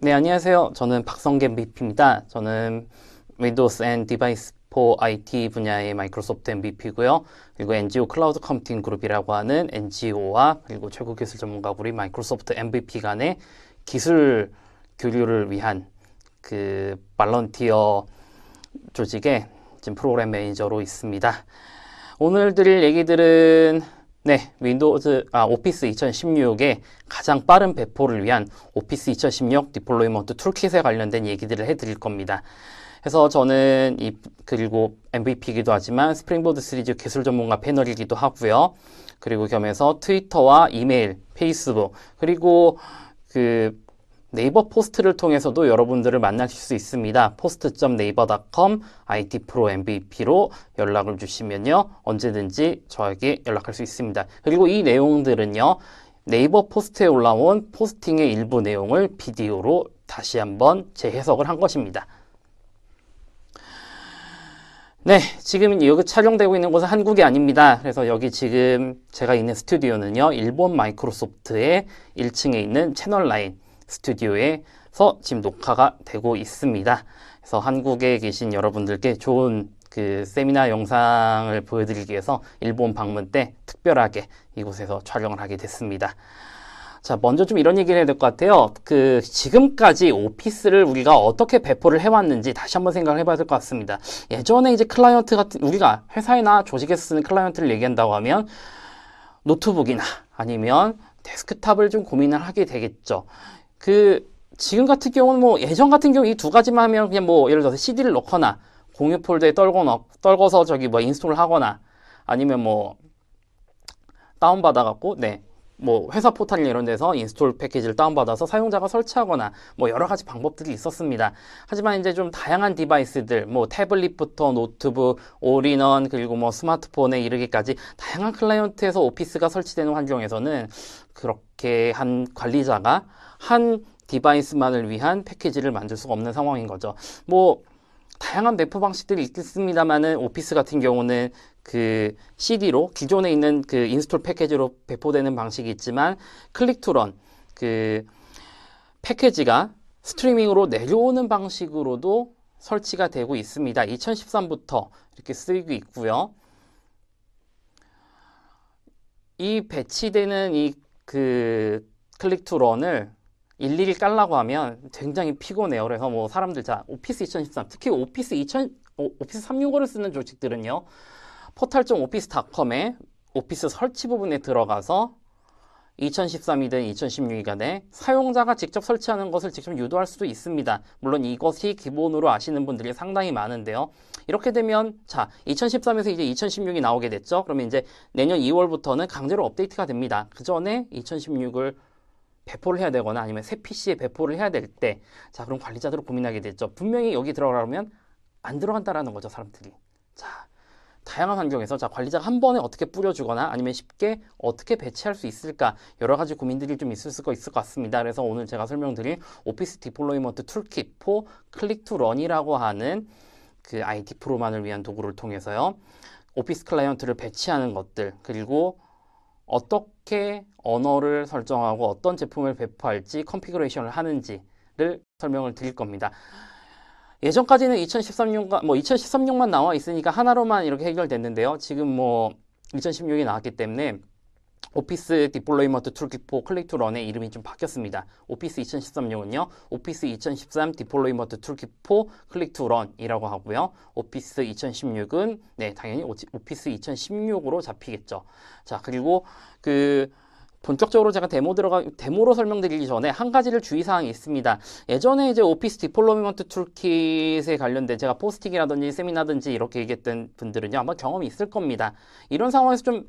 네, 안녕하세요. 저는 박성겸 VP입니다. 저는 Windows and Device for IT 분야의 마이크로소프트 MVP고요. 그리고 NGO 클라우드 컴퓨팅 그룹이라고 하는 NGO와 그리고 최고 기술 전문가 그룹 마이크로소프트 MVP 간의 기술 교류를 위한 그 발런티어 조직의 지금 프로그램 매니저로 있습니다. 오늘 드릴 얘기들은 오피스 2016의 가장 빠른 배포를 위한 오피스 2016 디플로이먼트 툴킷에 관련된 얘기들을 해드릴 겁니다. 그래서 저는 그리고 MVP이기도 하지만 스프링보드 시리즈 기술 전문가 패널이기도 하고요. 그리고 겸해서 트위터와 이메일, 페이스북, 그리고 네이버 포스트를 통해서도 여러분들을 만나실 수 있습니다. post.naver.com ITPro MVP로 연락을 주시면요. 언제든지 저에게 연락할 수 있습니다. 그리고 이 내용들은요. 네이버 포스트에 올라온 포스팅의 일부 내용을 비디오로 다시 한번 재해석을 한 것입니다. 네, 지금 여기 촬영되고 있는 곳은 한국이 아닙니다. 그래서 여기 지금 제가 있는 스튜디오는요. 일본 마이크로소프트의 1층에 있는 채널9 스튜디오에서 지금 녹화가 되고 있습니다. 그래서 한국에 계신 여러분들께 좋은 세미나 영상을 보여드리기 위해서 일본 방문 때 특별하게 이곳에서 촬영을 하게 됐습니다. 자, 먼저 좀 이런 얘기를 해야 될 것 같아요. 지금까지 오피스를 우리가 어떻게 배포를 해왔는지 다시 한번 생각을 해봐야 될 것 같습니다. 예전에 이제 클라이언트 같은, 우리가 회사나 조직에서 쓰는 클라이언트를 얘기한다고 하면 노트북이나 아니면 데스크탑을 좀 고민을 하게 되겠죠. 지금 같은 경우는 예전 같은 경우 이 두 가지만 하면 그냥 예를 들어서 CD를 넣거나 공유 폴더에 떨궈서 인스톨을 하거나 아니면 다운받아갖고, 회사 포탈이나 이런 데서 인스톨 패키지를 다운받아서 사용자가 설치하거나 여러 가지 방법들이 있었습니다. 하지만 이제 좀 다양한 디바이스들, 태블릿부터 노트북, 올인원, 그리고 스마트폰에 이르기까지 다양한 클라이언트에서 오피스가 설치되는 환경에서는 그렇게 한 관리자가 한 디바이스만을 위한 패키지를 만들 수가 없는 상황인 거죠. 다양한 배포 방식들이 있겠습니다만은 오피스 같은 경우는 CD로 기존에 있는 인스톨 패키지로 배포되는 방식이 있지만 클릭 투 런 패키지가 스트리밍으로 내려오는 방식으로도 설치가 되고 있습니다. 2013부터 이렇게 쓰이고 있고요. 이 배치되는 클릭 투 런을 일일이 깔라고 하면 굉장히 피곤해요. 그래서 사람들, 오피스 2013, 특히 오피스 365를 쓰는 조직들은요, 포탈.office.com에 오피스 설치 부분에 들어가서 2013이든 2016이간에 사용자가 직접 설치하는 것을 직접 유도할 수도 있습니다. 물론 이것이 기본으로 아시는 분들이 상당히 많은데요. 이렇게 되면, 2013에서 이제 2016이 나오게 됐죠. 그러면 이제 내년 2월부터는 강제로 업데이트가 됩니다. 그 전에 2016을 배포를 해야 되거나 아니면 새 PC에 배포를 해야 될 때, 그럼 관리자들은 고민하게 됐죠. 분명히 여기 들어가려면 안 들어간다라는 거죠, 사람들이. 다양한 환경에서 관리자가 한 번에 어떻게 뿌려주거나 아니면 쉽게 어떻게 배치할 수 있을까, 여러 가지 고민들이 좀 있을 것 같습니다. 그래서 오늘 제가 설명드릴 오피스 디플로이먼트 툴킷 포 클릭 투 런이라고 하는 IT 프로만을 위한 도구를 통해서요, 오피스 클라이언트를 배치하는 것들, 그리고 어떻게 언어를 설정하고 어떤 제품을 배포할지 컨피그레이션을 하는지를 설명을 드릴 겁니다. 예전까지는 2013만 나와 있으니까 하나로만 이렇게 해결됐는데요. 지금 2016이 나왔기 때문에 오피스 디플로이먼트 툴킷 포 클릭 투 런의 이름이 좀 바뀌었습니다. 오피스 2013용은요, 오피스 2013 디플로이먼트 툴킷 포 클릭 투 런이라고 하고요. 오피스 2016은 당연히 오피스 2016으로 잡히겠죠. 그리고 본격적으로 제가 데모로 설명드리기 전에 한 가지를 주의사항이 있습니다. 예전에 이제 오피스 디플로이먼트 툴킷에 관련된 제가 포스팅이라든지 세미나든지 이렇게 얘기했던 분들은요, 아마 경험이 있을 겁니다. 이런 상황에서 좀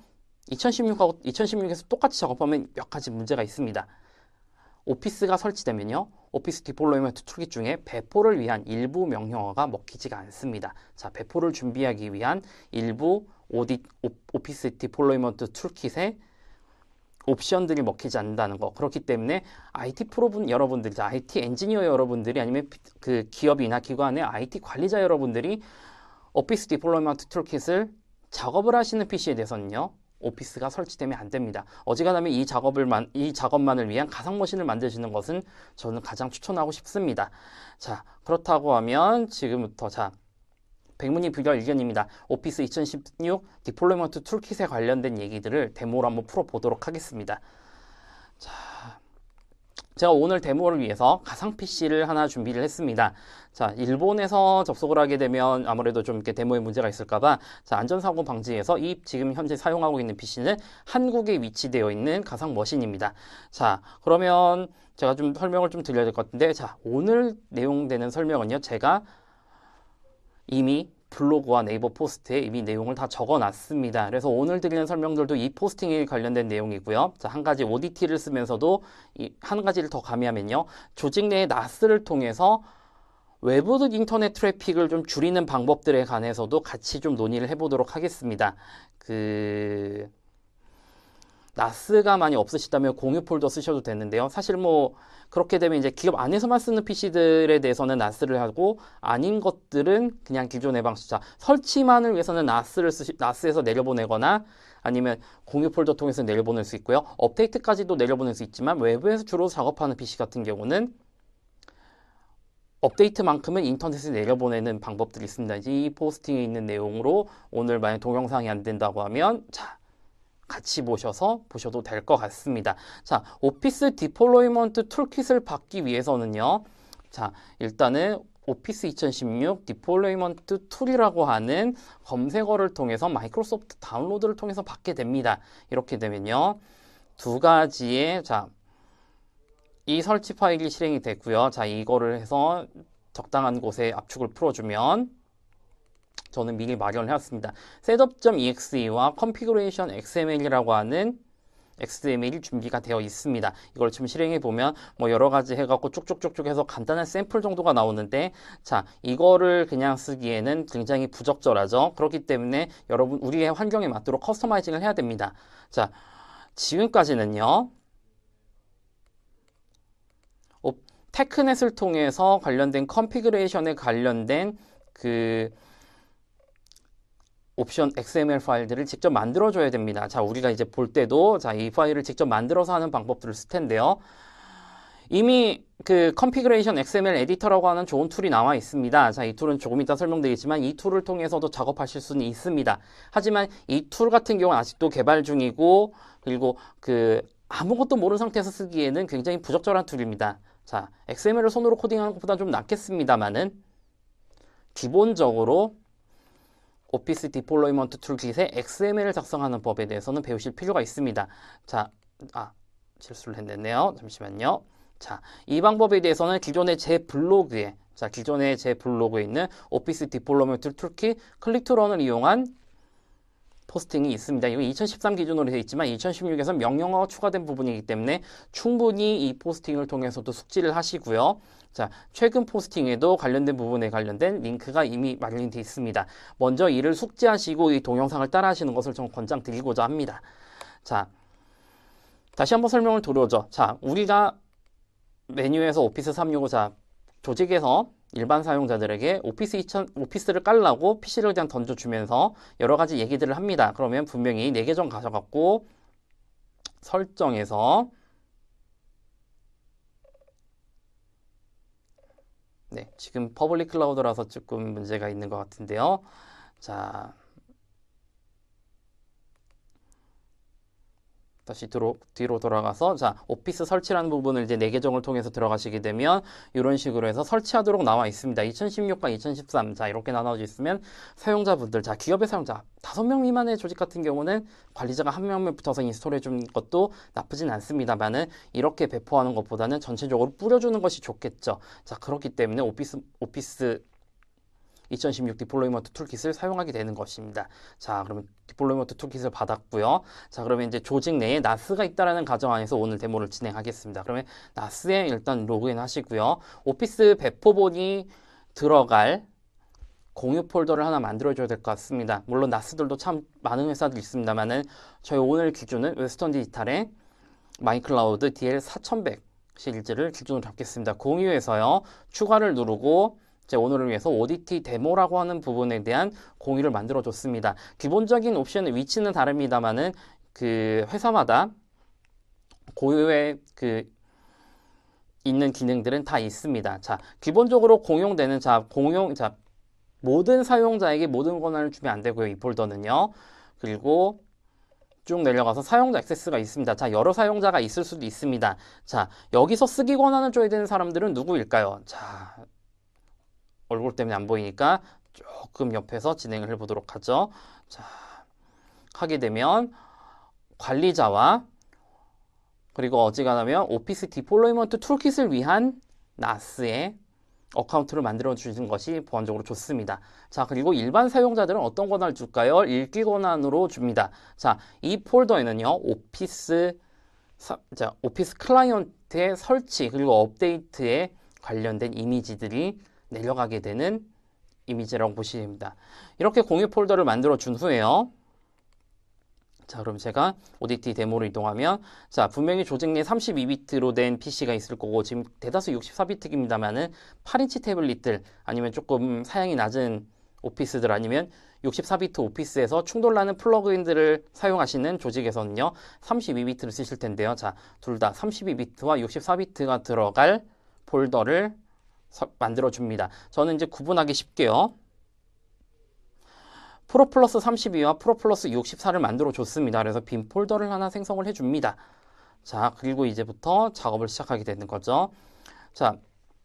2016에서 똑같이 작업하면 몇 가지 문제가 있습니다. 오피스가 설치되면요, 오피스 디플로이먼트 툴킷 중에 배포를 위한 일부 명령어가 먹히지가 않습니다. 배포를 준비하기 위한 일부 오피스 디플로이먼트 툴킷의 옵션들이 먹히지 않는다는 거. 그렇기 때문에 IT 프로분 여러분들이, IT 엔지니어 여러분들이, 아니면 기업이나 기관의 IT 관리자 여러분들이 오피스 디플로이먼트 툴킷을 작업을 하시는 PC에 대해서는요, 오피스가 설치되면 안 됩니다. 어지간하면 이 작업만을 위한 가상 머신을 만드시는 것은 저는 가장 추천하고 싶습니다. 자, 그렇다고 하면 지금부터 백문이 불여일견입니다. 오피스 2016 디플로이먼트 툴킷에 관련된 얘기들을 데모로 한번 풀어보도록 하겠습니다. 자, 제가 오늘 데모를 위해서 가상 PC를 하나 준비를 했습니다. 자, 일본에서 접속을 하게 되면 아무래도 좀 이렇게 데모에 문제가 있을까봐 안전사고 방지에서 이 지금 현재 사용하고 있는 PC는 한국에 위치되어 있는 가상 머신입니다. 자, 그러면 제가 좀 설명을 좀 드려야 될 것 같은데, 자, 오늘 내용되는 설명은요, 제가 이미 블로그와 네이버 포스트에 이미 내용을 다 적어놨습니다. 그래서 오늘 드리는 설명들도 이 포스팅에 관련된 내용이고요. 자, 한 가지 ODT를 쓰면서도 한 가지를 더 가미하면요, 조직 내의 NAS를 통해서 외부 인터넷 트래픽을 좀 줄이는 방법들에 관해서도 같이 좀 논의를 해보도록 하겠습니다. NAS가 많이 없으시다면 공유 폴더 쓰셔도 되는데요. 사실 뭐 그렇게 되면 이제 기업 안에서만 쓰는 PC들에 대해서는 NAS를 하고, 아닌 것들은 그냥 기존의 방식, 설치만을 위해서는 NAS에서 내려보내거나 아니면 공유 폴더 통해서 내려보낼 수 있고요. 업데이트까지도 내려보낼 수 있지만 외부에서 주로 작업하는 PC 같은 경우는 업데이트만큼은 인터넷에 내려보내는 방법들이 있습니다. 이 포스팅에 있는 내용으로 오늘 만약 동영상이 안 된다고 하면 같이 보셔도 될 것 같습니다. 자, 오피스 디플로이먼트 툴킷을 받기 위해서는요, 자, 일단은 오피스 2016 디플로이먼트 툴이라고 하는 검색어를 통해서 마이크로소프트 다운로드를 통해서 받게 됩니다. 이렇게 되면요, 두 가지의 이 설치 파일이 실행이 됐고요. 자, 이거를 해서 적당한 곳에 압축을 풀어주면, 저는 미리 마련을 해왔습니다. setup.exe와 configuration.xml이라고 하는 XML이 준비가 되어 있습니다. 이걸 지금 실행해 보면 뭐 여러 가지 해갖고 쭉쭉쭉쭉 해서 간단한 샘플 정도가 나오는데, 자, 이거를 그냥 쓰기에는 굉장히 부적절하죠. 그렇기 때문에 여러분 우리의 환경에 맞도록 커스터마이징을 해야 됩니다. 자, 지금까지는요, 테크넷을 통해서 관련된 컨피그레이션에 관련된 옵션 XML 파일들을 직접 만들어줘야 됩니다. 자, 우리가 이제 볼 때도 이 파일을 직접 만들어서 하는 방법들을 쓸 텐데요. 이미 컨피그레이션 XML 에디터라고 하는 좋은 툴이 나와 있습니다. 자, 이 툴은 조금 이따 설명드리겠지만 이 툴을 통해서도 작업하실 수는 있습니다. 하지만 이 툴 같은 경우는 아직도 개발 중이고, 그리고 아무것도 모르는 상태에서 쓰기에는 굉장히 부적절한 툴입니다. 자, XML을 손으로 코딩하는 것보다 좀 낫겠습니다만은, 기본적으로 오피스 디플로이먼트 툴킷에 XML을 작성하는 법에 대해서는 배우실 필요가 있습니다. 자, 실수를 했네요. 잠시만요. 자, 이 방법에 대해서는 기존의 제 블로그에 있는 오피스 디플로이먼트 툴킷 클릭 투 런을 이용한 포스팅이 있습니다. 이거 2013 기준으로 되어 있지만 2016에서 명령어가 추가된 부분이기 때문에 충분히 이 포스팅을 통해서도 숙지를 하시고요. 자, 최근 포스팅에도 관련된 부분에 관련된 링크가 이미 마련되어 있습니다. 먼저 이를 숙지하시고 이 동영상을 따라 하시는 것을 좀 권장드리고자 합니다. 자, 다시 한번 설명을 드려죠. 자, 우리가 메뉴에서 오피스 365, 조직에서 일반 사용자들에게 오피스를 깔라고 PC를 그냥 던져주면서 여러 가지 얘기들을 합니다. 그러면 분명히 내 계정 가져갖고 설정에서 지금 퍼블릭 클라우드라서 조금 문제가 있는 것 같은데요. 자, 다시 뒤로 돌아가서 오피스 설치라는 부분을 이제 내 계정을 통해서 들어가시게 되면 이런 식으로 해서 설치하도록 나와 있습니다. 2016과 2013 이렇게 나눠져 있으면 사용자분들, 기업의 사용자 5명 미만의 조직 같은 경우는 관리자가 한 명만 붙어서 인스톨해 주는 것도 나쁘진 않습니다만은 이렇게 배포하는 것보다는 전체적으로 뿌려주는 것이 좋겠죠. 자, 그렇기 때문에 오피스 2016 디플로이먼트 툴킷을 사용하게 되는 것입니다. 자, 그러면 디플로이먼트 툴킷을 받았고요. 자, 그러면 이제 조직 내에 NAS가 있다라는 가정 안에서 오늘 데모를 진행하겠습니다. 그러면 NAS에 일단 로그인 하시고요. 오피스 배포본이 들어갈 공유 폴더를 하나 만들어줘야 될 것 같습니다. 물론 NAS들도 참 많은 회사들이 있습니다만은 저희 오늘 기준은 웨스턴 디지털의 마이클라우드 DL4100 시리즈를 기준으로 잡겠습니다. 공유해서요, 추가를 누르고 제 오늘을 위해서 ODT 데모라고 하는 부분에 대한 공유를 만들어 줬습니다. 기본적인 옵션의 위치는 다릅니다만은 그 회사마다 고유의 있는 기능들은 다 있습니다. 자, 기본적으로 공용되는 모든 사용자에게 모든 권한을 주면 안 되고요. 이 폴더는요. 그리고 쭉 내려가서 사용자 액세스가 있습니다. 자, 여러 사용자가 있을 수도 있습니다. 자, 여기서 쓰기 권한을 줘야 되는 사람들은 누구일까요? 자, 얼굴 때문에 안 보이니까 조금 옆에서 진행을 해보도록 하죠. 자, 하게 되면 관리자와 그리고 어지간하면 오피스 디플로이먼트 툴킷을 위한 나스의 어카운트를 만들어 주는 것이 보안적으로 좋습니다. 자, 그리고 일반 사용자들은 어떤 권한을 줄까요? 읽기 권한으로 줍니다. 자, 이 폴더에는요, 오피스 클라이언트의 설치 그리고 업데이트에 관련된 이미지들이 내려가게 되는 이미지라고 보시면 됩니다. 이렇게 공유 폴더를 만들어 준 후에요. 자, 그럼 제가 ODT 데모로 이동하면, 자, 분명히 조직 내 32비트로 된 PC가 있을 거고, 지금 대다수 64비트입니다만은 8인치 태블릿들, 아니면 조금 사양이 낮은 오피스들, 아니면 64비트 오피스에서 충돌나는 플러그인들을 사용하시는 조직에서는요, 32비트를 쓰실 텐데요. 자, 둘 다 32비트와 64비트가 들어갈 폴더를 만들어 줍니다. 저는 이제 구분하기 쉽게요. 프로 플러스 32와 프로 플러스 64를 만들어 줬습니다. 그래서 빈 폴더를 하나 생성을 해줍니다. 자, 그리고 이제부터 작업을 시작하게 되는 거죠. 자,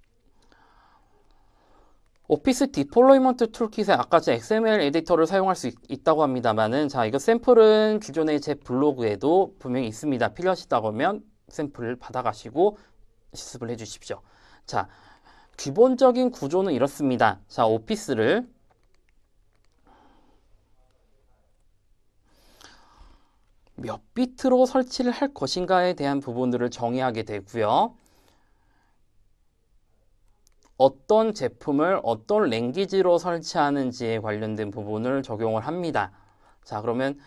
오피스 디플로이먼트 툴킷에 아까 제 XML 에디터를 사용할 수 있다고 합니다만은, 자, 이거 샘플은 기존의 제 블로그에도 분명히 있습니다. 필요하시다고 하면 샘플을 받아가시고 실습을 해주십시오. 자, 기본적인 구조는 이렇습니다. 자, 오피스를 몇 비트로 설치를 할 것인가에 대한 부분들을 정의하게 되고요. 어떤 제품을 어떤 랭귀지로 설치하는지에 관련된 부분을 적용을 합니다. 자, 그러면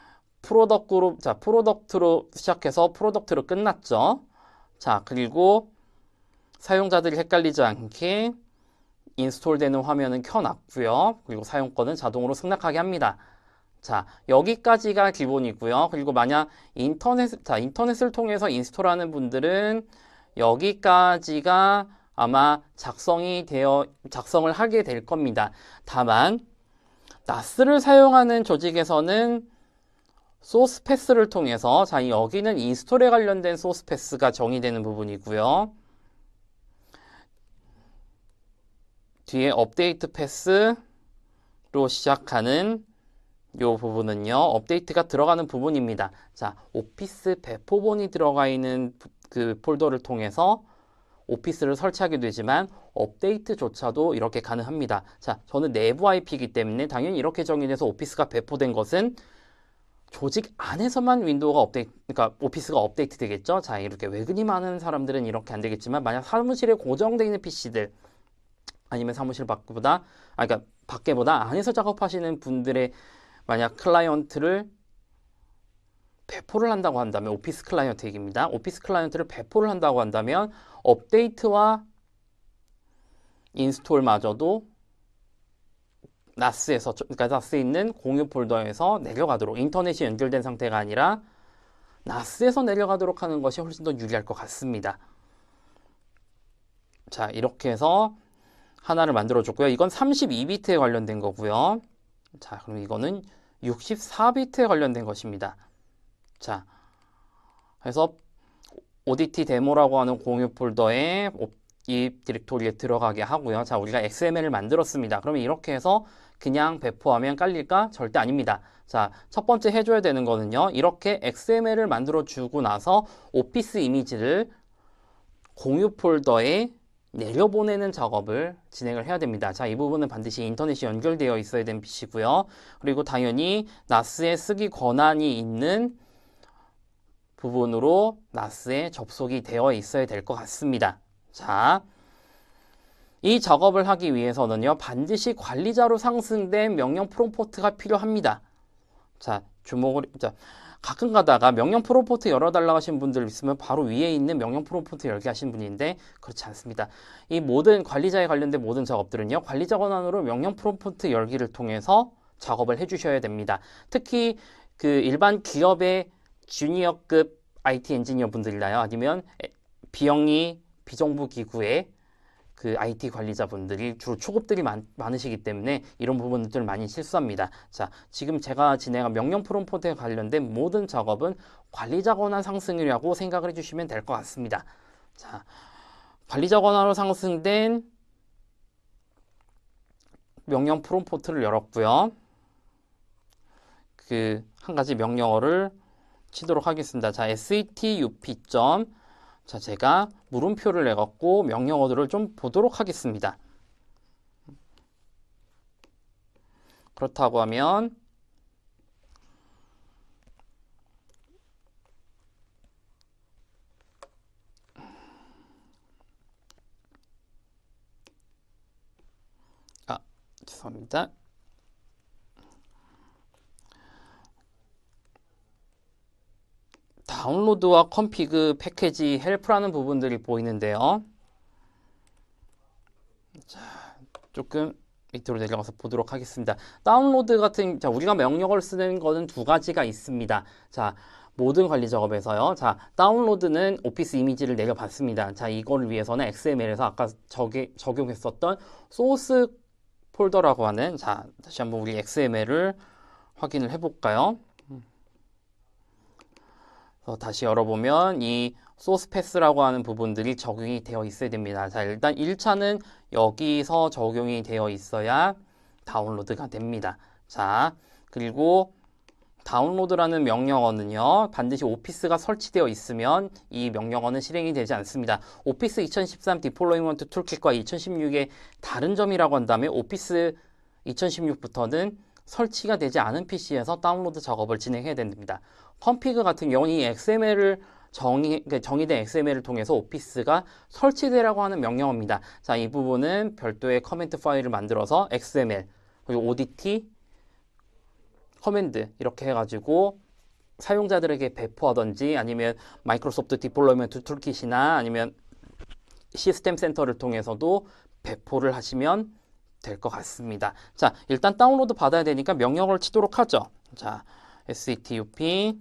프로덕트로 시작해서 프로덕트로 끝났죠. 자, 그리고 사용자들이 헷갈리지 않게 인스톨되는 화면은 켜놨고요. 그리고 사용권은 자동으로 승낙하게 합니다. 자, 여기까지가 기본이고요. 그리고 만약 인터넷을 통해서 인스톨하는 분들은 여기까지가 아마 작성을 하게 될 겁니다. 다만, 나스를 사용하는 조직에서는 소스 패스를 통해서, 자, 여기는 인스톨에 관련된 소스 패스가 정의되는 부분이고요. 뒤에 업데이트 패스로 시작하는 이 부분은요, 업데이트가 들어가는 부분입니다. 자, 오피스 배포본이 들어가 있는 그 폴더를 통해서 오피스를 설치하게 되지만 업데이트조차도 이렇게 가능합니다. 자, 저는 내부 IP이기 때문에 당연히 이렇게 정의돼서 오피스가 배포된 것은 조직 안에서만 그러니까 오피스가 업데이트 되겠죠. 자, 이렇게 외근이 많은 사람들은 이렇게 안 되겠지만, 만약 사무실에 고정되어 있는 PC들, 아니면 사무실 밖에보다 안에서 작업하시는 분들의 만약 클라이언트를 배포를 한다고 한다면, 오피스 클라이언트 얘기입니다. 오피스 클라이언트를 배포를 한다고 한다면 업데이트와 인스톨마저도 그러니까 나스에 있는 공유 폴더에서 내려가도록, 인터넷이 연결된 상태가 아니라 나스에서 내려가도록 하는 것이 훨씬 더 유리할 것 같습니다. 자, 이렇게 해서 하나를 만들어줬고요. 이건 32비트에 관련된 거고요. 자, 그럼 이거는 64비트에 관련된 것입니다. 자, 그래서 ODT 데모라고 하는 공유 폴더에 이 디렉토리에 들어가게 하고요. 자, 우리가 XML을 만들었습니다. 그러면 이렇게 해서 그냥 배포하면 깔릴까? 절대 아닙니다. 자, 첫 번째 해줘야 되는 거는요, 이렇게 XML을 만들어 주고 나서 오피스 이미지를 공유 폴더에 내려보내는 작업을 진행을 해야 됩니다. 자, 이 부분은 반드시 인터넷이 연결되어 있어야 되는 PC고요. 그리고 당연히 나스에 쓰기 권한이 있는 부분으로 나스에 접속이 되어 있어야 될 것 같습니다. 자, 이 작업을 하기 위해서는요, 반드시 관리자로 상승된 명령 프롬프트가 필요합니다. 자, 가끔 가다가 명령 프롬프트 열어달라고 하신 분들 있으면 바로 위에 있는 명령 프롬프트 열게 하신 분인데 그렇지 않습니다. 이 모든 관리자에 관련된 모든 작업들은요, 관리자 권한으로 명령 프롬프트 열기를 통해서 작업을 해주셔야 됩니다. 특히 그 일반 기업의 주니어급 IT 엔지니어 분들이나요, 아니면 비영리 비정부 기구의 그 IT 관리자분들이 주로 초급들이 많으시기 때문에 이런 부분들을 많이 실수합니다. 자, 지금 제가 진행한 명령 프롬프트에 관련된 모든 작업은 관리자 권한 상승이라고 생각을 해주시면 될 것 같습니다. 자, 관리자 권한으로 상승된 명령 프롬프트를 열었고요. 그 한 가지 명령어를 치도록 하겠습니다. 자, setup. 자, 제가 물음표를 내갖고 명령어들을 좀 보도록 하겠습니다. 그렇다고 하면 죄송합니다. 다운로드와 컴피그 패키지 헬프라는 부분들이 보이는데요. 자, 조금 밑으로 내려가서 보도록 하겠습니다. 다운로드 같은, 자, 우리가 명령어를 쓰는 거는 두 가지가 있습니다. 자, 모든 관리 작업에서요. 자, 다운로드는 오피스 이미지를 내려봤습니다. 자, 이거를 위해서는 XML에서 아까 적용했었던 소스 폴더라고 하는, 자, 다시 한번 우리 XML을 확인을 해볼까요? 다시 열어보면 이 소스 패스라고 하는 부분들이 적용이 되어 있어야 됩니다. 자, 일단 1차는 여기서 적용이 되어 있어야 다운로드가 됩니다. 자, 그리고 다운로드라는 명령어는요, 반드시 오피스가 설치되어 있으면 이 명령어는 실행이 되지 않습니다. 오피스 2013 디플로이먼트 툴kit과 2016의 다른 점이라고 한다면 오피스 2016부터는 설치가 되지 않은 PC에서 다운로드 작업을 진행해야 됩니다. 컴피그 같은 경우는 이 XML을 정의된 XML을 통해서 오피스가 설치되라고 하는 명령어입니다. 자, 이 부분은 별도의 커맨드 파일을 만들어서 XML, 그리고 ODT, 커맨드 이렇게 해가지고 사용자들에게 배포하든지 아니면 마이크로소프트 디플로이먼트 툴킷이나 아니면 시스템 센터를 통해서도 배포를 하시면 될 것 같습니다. 자, 일단 다운로드 받아야 되니까 명령어를 치도록 하죠. 자, setup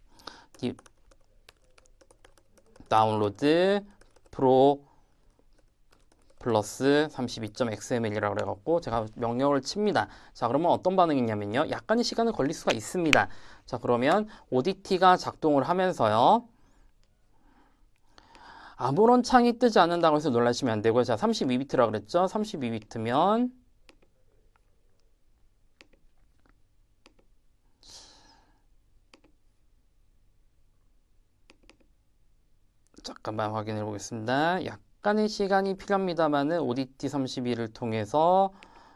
다운로드 프로 플러스 32.xml이라고 그래갖고 제가 명령을 칩니다. 자, 그러면 어떤 반응이 있냐면요, 약간의 시간을 걸릴 수가 있습니다. 자, 그러면 ODT가 작동을 하면서요, 아무런 창이 뜨지 않는다고 해서 놀라시면 안 되고요. 자, 32비트라고 그랬죠? 32비트면 잠깐만 확인해 보겠습니다. 약간의 시간이 필요합니다만은 ODT 32를 통해서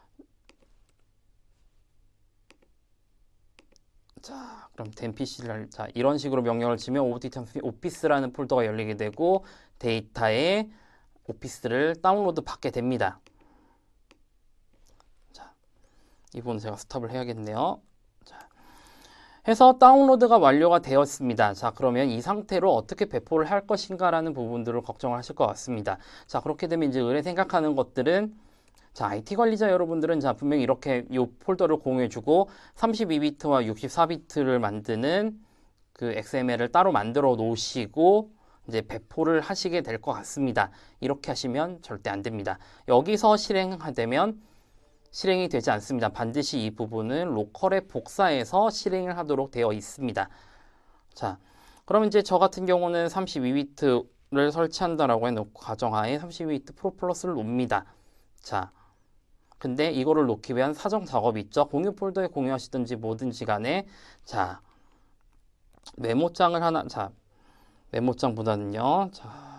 자, 그럼 된 PC를 자, 이런 식으로 명령을 치면 ODT 오피스라는 폴더가 열리게 되고 데이터에 오피스를 다운로드 받게 됩니다. 자, 이 부분 제가 스톱을 해야겠네요. 자, 해서 다운로드가 완료가 되었습니다. 자, 그러면 이 상태로 어떻게 배포를 할 것인가라는 부분들을 걱정을 하실 것 같습니다. 자, 그렇게 되면 이제 의뢰 생각하는 것들은, 자, IT 관리자 여러분들은 자, 분명히 이렇게 이 폴더를 공유해주고 32비트와 64비트를 만드는 그 XML을 따로 만들어 놓으시고 이제 배포를 하시게 될 것 같습니다. 이렇게 하시면 절대 안 됩니다. 여기서 실행되면 실행이 되지 않습니다. 반드시 이 부분은 로컬에 복사해서 실행을 하도록 되어 있습니다. 자, 그럼 이제 저 같은 경우는 32비트를 설치한다라고 해놓고 가정하에 32비트 프로 플러스를 놓습니다. 자, 근데 이거를 놓기 위한 사정 작업이 있죠. 공유 폴더에 공유하시든지 뭐든지 간에, 자, 메모장을 하나, 자, 메모장보다는요, 자,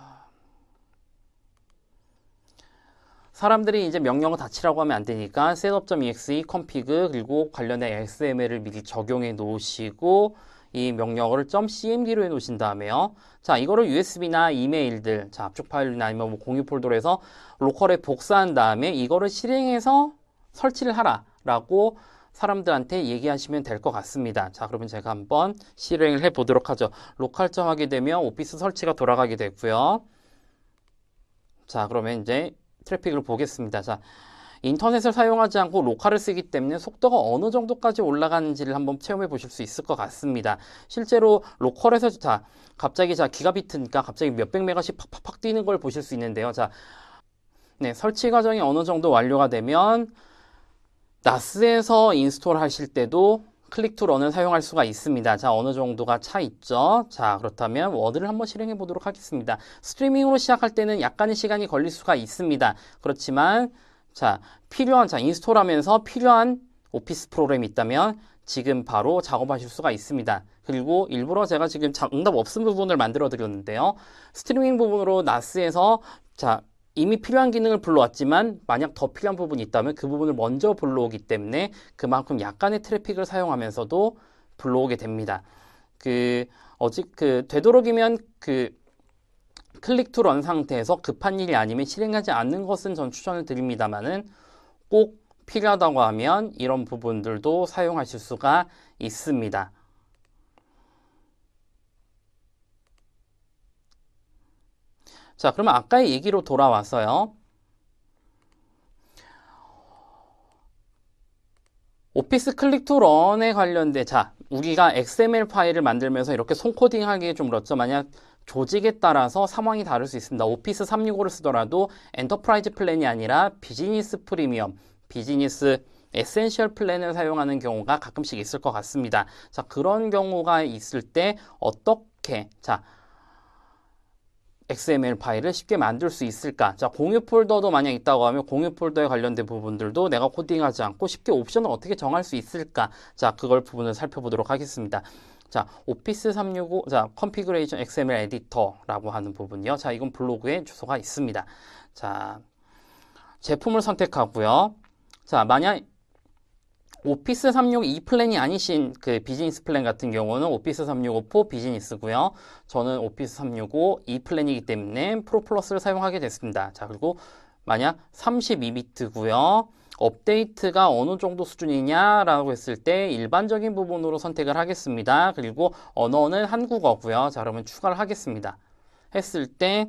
사람들이 이제 명령을 다 치라고 하면 안 되니까 setup.exe, config, 그리고 관련된 XML을 미리 적용해 놓으시고 이 명령어를 .cmd로 해 놓으신 다음에요. 자, 이거를 USB나 이메일들, 자, 압축 파일이나 아니면 뭐 공유 폴더로 해서 로컬에 복사한 다음에 이거를 실행해서 설치를 하라라고 사람들한테 얘기하시면 될 것 같습니다. 자, 그러면 제가 한번 실행을 해 보도록 하죠. 로컬점 하게 되면 오피스 설치가 돌아가게 되고요. 자, 그러면 이제 트래픽을 보겠습니다. 자, 인터넷을 사용하지 않고 로컬을 쓰기 때문에 속도가 어느 정도까지 올라가는지를 한번 체험해 보실 수 있을 것 같습니다. 실제로 로컬에서 자, 갑자기 기가비트니까 갑자기 몇백 메가씩 팍팍팍 뛰는 걸 보실 수 있는데요. 자, 네, 설치 과정이 어느 정도 완료가 되면 나스에서 인스톨 하실 때도 클릭 투 런을 사용할 수가 있습니다. 자, 어느 정도가 차 있죠? 자, 그렇다면 워드를 한번 실행해 보도록 하겠습니다. 스트리밍으로 시작할 때는 약간의 시간이 걸릴 수가 있습니다. 그렇지만 자, 인스톨하면서 필요한 오피스 프로그램이 있다면 지금 바로 작업하실 수가 있습니다. 그리고 일부러 제가 지금 응답 없은 부분을 만들어 드렸는데요. 스트리밍 부분으로 나스에서 자, 이미 필요한 기능을 불러왔지만 만약 더 필요한 부분이 있다면 그 부분을 먼저 불러오기 때문에 그만큼 약간의 트래픽을 사용하면서도 불러오게 됩니다. 되도록이면 클릭 투 런 상태에서 급한 일이 아니면 실행하지 않는 것은 전 추천을 드립니다만은 꼭 필요하다고 하면 이런 부분들도 사용하실 수가 있습니다. 자, 그러면 아까의 얘기로 돌아와서요. 오피스 클릭 투 런에 관련된 우리가 XML 파일을 만들면서 이렇게 손코딩 하기에 좀 그렇죠. 만약 조직에 따라서 상황이 다를 수 있습니다. 오피스 365를 쓰더라도 엔터프라이즈 플랜이 아니라 비즈니스 프리미엄, 비즈니스 에센셜 플랜을 사용하는 경우가 가끔씩 있을 것 같습니다. 자, 그런 경우가 있을 때 어떻게 XML 파일을 쉽게 만들 수 있을까? 자, 공유 폴더도 만약 있다고 하면 공유 폴더에 관련된 부분들도 내가 코딩하지 않고 쉽게 옵션을 어떻게 정할 수 있을까? 자, 그걸 부분을 살펴보도록 하겠습니다. 자, 오피스 365, 컨피그레이션 XML 에디터라고 하는 부분이요. 자, 이건 블로그에 주소가 있습니다. 자, 제품을 선택하고요. 자, 만약 오피스 365 플랜이 아니신 비즈니스 플랜 같은 경우는 오피스 365 비즈니스고요. 저는 오피스 365 플랜이기 때문에 프로 플러스를 사용하게 됐습니다. 자, 그리고 만약 32비트고요. 업데이트가 어느 정도 수준이냐라고 했을 때 일반적인 부분으로 선택을 하겠습니다. 그리고 언어는 한국어고요. 자, 그러면 추가를 하겠습니다. 했을 때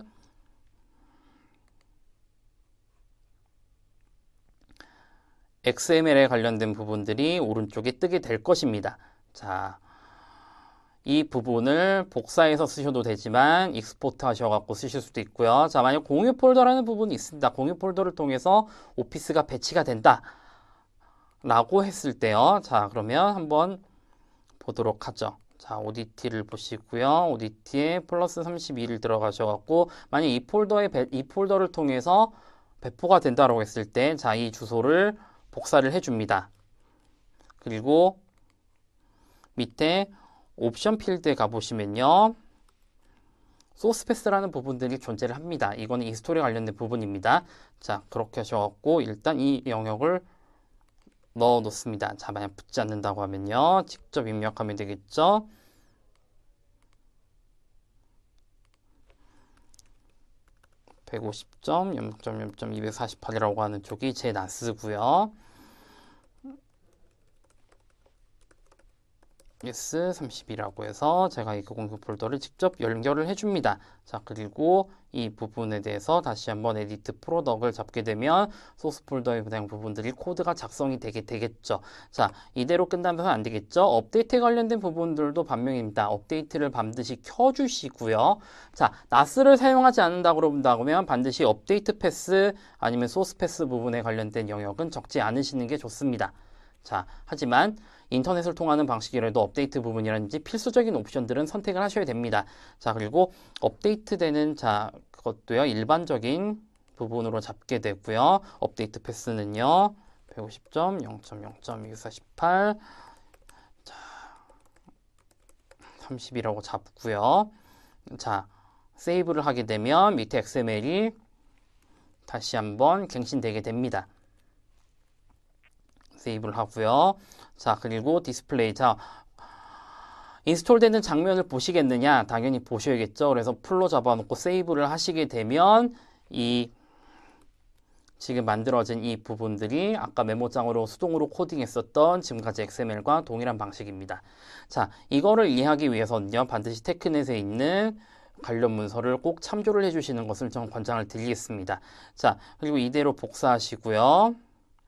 XML에 관련된 부분들이 오른쪽에 뜨게 될 것입니다. 자, 이 부분을 복사해서 쓰셔도 되지만 익스포트 하셔갖고 쓰실 수도 있고요. 자, 만약 공유 폴더라는 부분이 있습니다. 공유 폴더를 통해서 오피스가 배치가 된다 라고 했을 때요. 자, 그러면 한번 보도록 하죠. 자, ODT를 보시고요. ODT에 플러스 32를 들어가셔갖고 만약 이 폴더를 통해서 배포가 된다라고 했을 때 자, 이 주소를 복사를 해줍니다. 그리고 밑에 옵션 필드에 가보시면요. 소스 패스라는 부분들이 존재를 합니다. 이거는 인스톨에 관련된 부분입니다. 자, 그렇게 하셔갖고 일단 이 영역을 넣어 놓습니다. 자, 만약 붙지 않는다고 하면요. 직접 입력하면 되겠죠. (150점) (0.0.248) 이라고 하는 쪽이 제 나스고요. S32라고 해서 제가 이 공유 폴더를 직접 연결을 해줍니다. 자, 그리고 이 부분에 대해서 다시 한번 에디트 프로덕을 잡게 되면 소스 폴더에 해당 부분들이 코드가 작성이 되겠죠. 자, 이대로 끝나면 안 되겠죠. 업데이트에 관련된 부분들도 반면입니다. 업데이트를 반드시 켜주시고요. 자, 나스를 사용하지 않는다고 그러면 반드시 업데이트 패스 아니면 소스 패스 부분에 관련된 영역은 적지 않으시는 게 좋습니다. 자, 하지만 인터넷을 통하는 방식이라도 업데이트 부분이라든지 필수적인 옵션들은 선택을 하셔야 됩니다. 자, 그리고 업데이트 되는 그것도요, 일반적인 부분으로 잡게 되고요. 업데이트 패스는요, 150점, 0.0.248, 자, 30이라고 잡고요. 자, 세이브를 하게 되면 밑에 XML이 다시 한번 갱신되게 됩니다. 세이브를 하고요. 자, 그리고 디스플레이. 자, 인스톨되는 장면을 보시겠느냐? 당연히 보셔야겠죠. 그래서 풀로 잡아놓고 세이브를 하시게 되면 이 지금 만들어진 이 부분들이 아까 메모장으로 수동으로 코딩했었던 지금까지 XML과 동일한 방식입니다. 자, 이거를 이해하기 위해서는요, 반드시 테크넷에 있는 관련 문서를 꼭 참조를 해주시는 것을 좀 권장을 드리겠습니다. 자, 그리고 이대로 복사하시고요.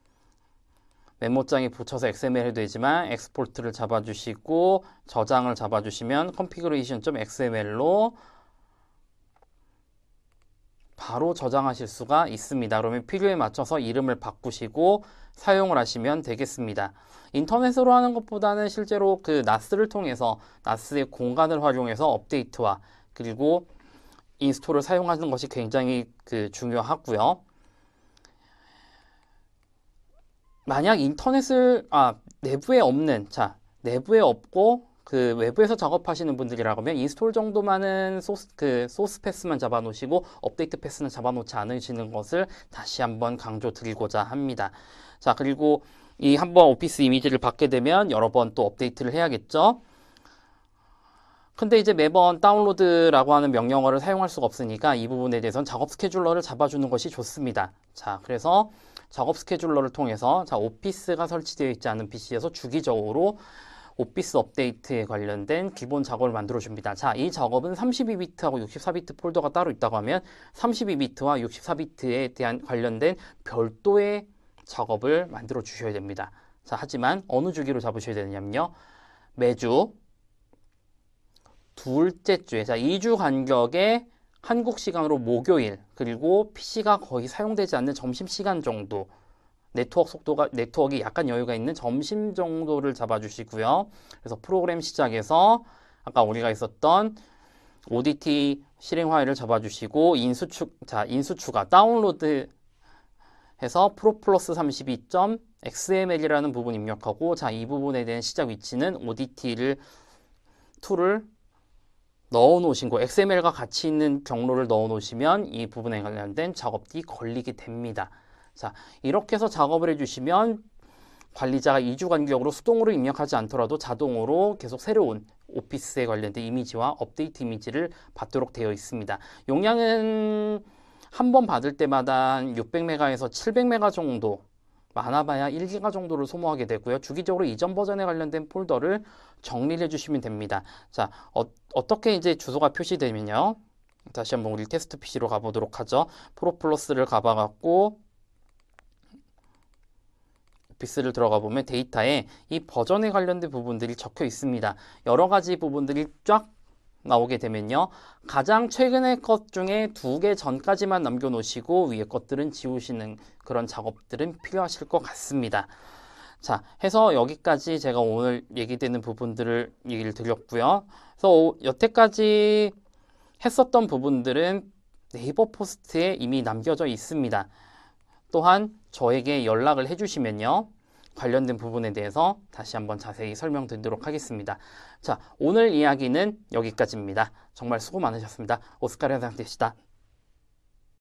메모장에 붙여서 XML 해도 되지만 엑스포트를 잡아주시고 저장을 잡아주시면 configuration.xml로 바로 저장하실 수가 있습니다. 그러면 필요에 맞춰서 이름을 바꾸시고 사용을 하시면 되겠습니다. 인터넷으로 하는 것보다는 실제로 그 NAS를 통해서 NAS의 공간을 활용해서 업데이트와 그리고 인스톨을 사용하는 것이 굉장히 중요하고요. 만약 인터넷을 내부에 없는 내부에 없고 외부에서 작업하시는 분들이라면 인스톨 정도만은 소스 패스만 잡아놓으시고 업데이트 패스는 잡아놓지 않으시는 것을 다시 한번 강조드리고자 합니다. 자, 그리고 이 한번 오피스 이미지를 받게 되면 여러 번 또 업데이트를 해야겠죠. 근데 이제 매번 다운로드라고 하는 명령어를 사용할 수가 없으니까 이 부분에 대해서는 작업 스케줄러를 잡아주는 것이 좋습니다. 자, 그래서 작업 스케줄러를 통해서 오피스가 설치되어 있지 않은 PC에서 주기적으로 오피스 업데이트에 관련된 기본 작업을 만들어 줍니다. 자, 이 작업은 32비트하고 64비트 폴더가 따로 있다고 하면 32비트와 64비트에 대한 관련된 별도의 작업을 만들어 주셔야 됩니다. 자, 하지만 어느 주기로 잡으셔야 되냐면요. 매주 둘째 주에 2주 간격에 한국 시간으로 목요일 그리고 PC가 거의 사용되지 않는 점심시간 정도 네트워크가 약간 여유가 있는 점심 정도를 잡아주시고요. 그래서 프로그램 시작에서 아까 우리가 있었던 ODT 실행 파일을 잡아주시고 인수 추가 다운로드 해서 프로플러스 32.xml이라는 부분 입력하고 이 부분에 대한 시작 위치는 ODT 툴을 넣어 놓으신 거 XML과 같이 있는 경로를 넣어 놓으시면 이 부분에 관련된 작업이 걸리게 됩니다. 자, 이렇게 해서 작업을 해주시면 관리자가 2주 간격으로 수동으로 입력하지 않더라도 자동으로 계속 새로운 오피스에 관련된 이미지와 업데이트 이미지를 받도록 되어 있습니다. 용량은 한 번 받을 때마다 600메가에서 700메가 정도, 많아봐야 1기가 정도를 소모하게 되고요. 주기적으로 이전 버전에 관련된 폴더를 정리를 해주시면 됩니다. 자, 어떻게 이제 주소가 표시되면요. 다시 한번 우리 테스트 PC로 가보도록 하죠. 프로플러스를 가봐갖고 오피스를 들어가 보면 데이터에 이 버전에 관련된 부분들이 적혀 있습니다. 여러 가지 부분들이 쫙 나오게 되면요. 가장 최근의 것 중에 2개 전까지만 남겨놓으시고 위에 것들은 지우시는 그런 작업들은 필요하실 것 같습니다. 자, 해서 여기까지 제가 오늘 얘기되는 부분들을 얘기를 드렸고요. 그래서 여태까지 했었던 부분들은 네이버 포스트에 이미 남겨져 있습니다. 또한 저에게 연락을 해주시면요. 관련된 부분에 대해서 다시 한번 자세히 설명드리도록 하겠습니다. 자, 오늘 이야기는 여기까지입니다. 정말 수고 많으셨습니다. 오스카르 상태시다.